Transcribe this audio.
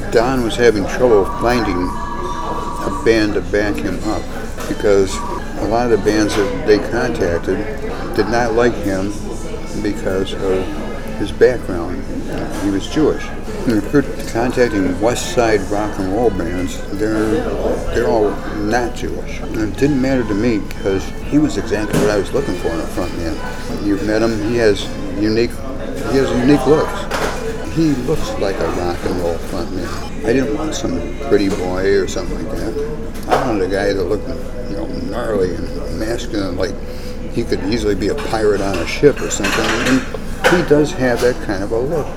Don was having trouble finding a band to back him up because a lot of the bands that they contacted did not like him because of his background. He was Jewish. And if you're contacting West Side rock and roll bands, they're all not Jewish. And it didn't matter to me because he was exactly what I was looking for in a front man. You've met him, he has unique looks. He looks like a rock and roll front man. I didn't want some pretty boy or something like that. I wanted a guy that looked, gnarly and masculine, like he could easily be a pirate on a ship or something. And he does have that kind of a look.